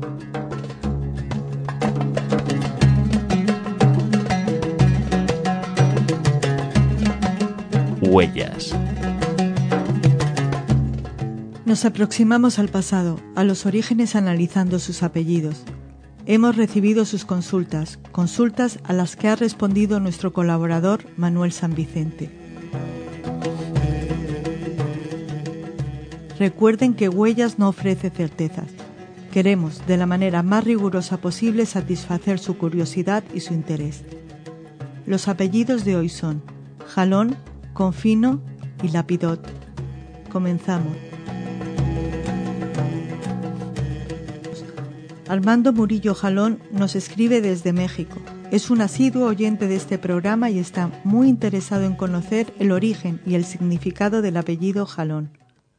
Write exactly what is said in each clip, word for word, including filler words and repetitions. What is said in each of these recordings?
Huellas. Nos aproximamos al pasado, a los orígenes analizando sus apellidos. Hemos recibido sus consultas, consultas a las que ha respondido nuestro colaborador Manuel San Vicente. Recuerden que Huellas no ofrece certezas. Queremos, de la manera más rigurosa posible, satisfacer su curiosidad y su interés. Los apellidos de hoy son Jalón, Confino y Lapidot. Comenzamos. Armando Murillo Jalón nos escribe desde México. Es un asiduo oyente de este programa y está muy interesado en conocer el origen y el significado del apellido Jalón.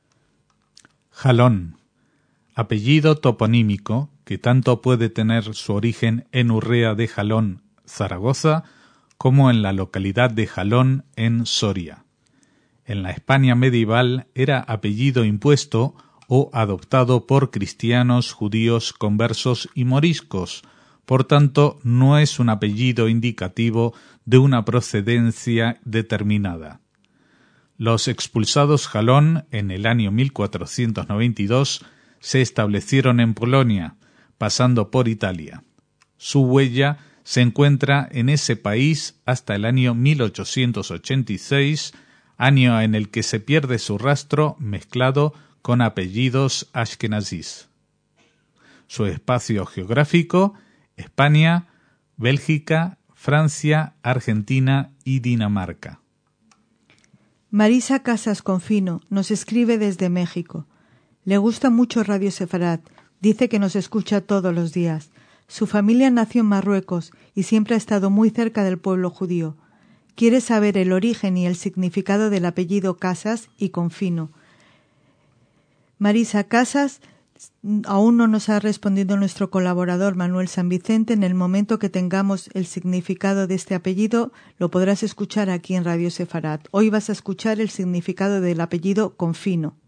Jalón, apellido toponímico que tanto puede tener su origen en Urrea de Jalón, Zaragoza, como en la localidad de Jalón, en Soria. En la España medieval era apellido impuesto o adoptado por cristianos, judíos, conversos y moriscos, por tanto no es un apellido indicativo de una procedencia determinada. Los expulsados Jalón en el año mil cuatrocientos noventa y dos se establecieron en Polonia, pasando por Italia. Su huella se encuentra en ese país hasta el año mil ochocientos ochenta y seis, año en el que se pierde su rastro mezclado con apellidos ashkenazís. Su espacio geográfico: España, Bélgica, Francia, Argentina y Dinamarca. Marisa Casas Confino nos escribe desde México. Le gusta mucho Radio Sefarat. Dice que nos escucha todos los días. Su familia nació en Marruecos y siempre ha estado muy cerca del pueblo judío. Quiere saber el origen y el significado del apellido Casas y Confino. Marisa Casas, aún no nos ha respondido nuestro colaborador Manuel San Vicente. En el momento que tengamos el significado de este apellido, lo podrás escuchar aquí en Radio Sefarat. Hoy vas a escuchar el significado del apellido Confino.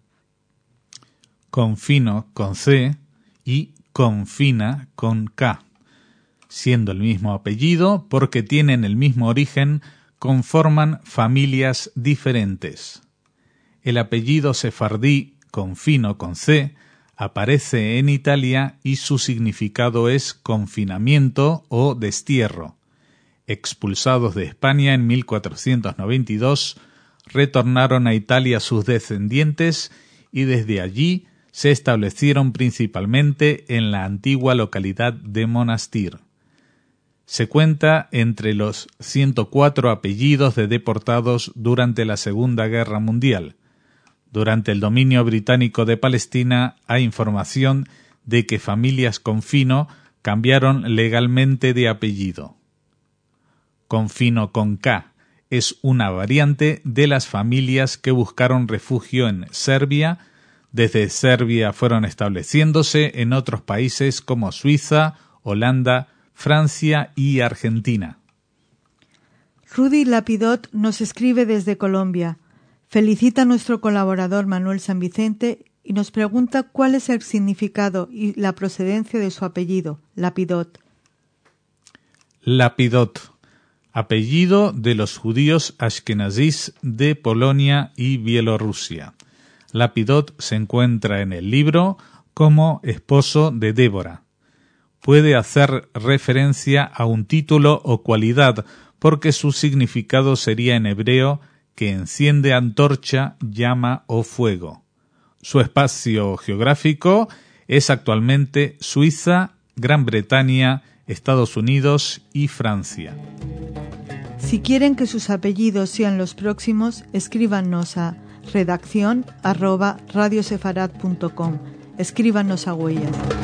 Confino con C y Confina con K, siendo el mismo apellido porque tienen el mismo origen, conforman familias diferentes. El apellido sefardí Confino con C aparece en Italia y su significado es confinamiento o destierro. Expulsados de España en mil cuatrocientos noventa y dos, retornaron a Italia sus descendientes y desde allí se establecieron principalmente en la antigua localidad de Monastir. Se cuenta entre los ciento cuatro apellidos de deportados durante la Segunda Guerra Mundial. Durante el dominio británico de Palestina hay información de que familias Confino cambiaron legalmente de apellido. Confino con K es una variante de las familias que buscaron refugio en Serbia. Desde Serbia fueron estableciéndose en otros países como Suiza, Holanda, Francia y Argentina. Rudy Lapidot nos escribe desde Colombia. Felicita a nuestro colaborador Manuel San Vicente y nos pregunta cuál es el significado y la procedencia de su apellido, Lapidot. Lapidot, apellido de los judíos ashkenazís de Polonia y Bielorrusia. Lapidot se encuentra en el libro como esposo de Débora. Puede hacer referencia a un título o cualidad porque su significado sería en hebreo que enciende antorcha, llama o fuego. Su espacio geográfico es actualmente Suiza, Gran Bretaña, Estados Unidos y Francia. Si quieren que sus apellidos sean los próximos, escríbanos a redacción arroba radiosefarat punto com. Escríbanos a Huellas.